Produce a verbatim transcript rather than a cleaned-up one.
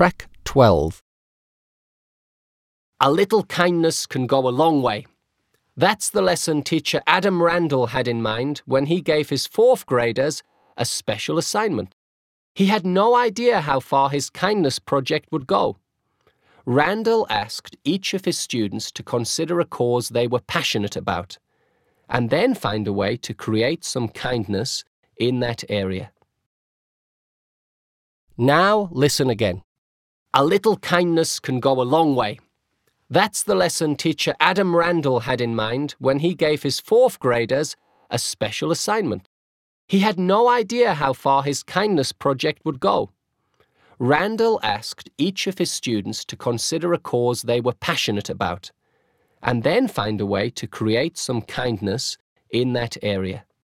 Track twelve. A little kindness can go a long way. That's the lesson teacher Adam Randall had in mind when he gave his fourth graders a special assignment. He had no idea how far his kindness project would go. Randall asked each of his students to consider a cause they were passionate about, and then find a way to create some kindness in that area. Now listen again. A little kindness can go a long way. That's the lesson teacher Adam Randall had in mind when he gave his fourth graders a special assignment. He had no idea how far his kindness project would go. Randall asked each of his students to consider a cause they were passionate about, and then find a way to create some kindness in that area.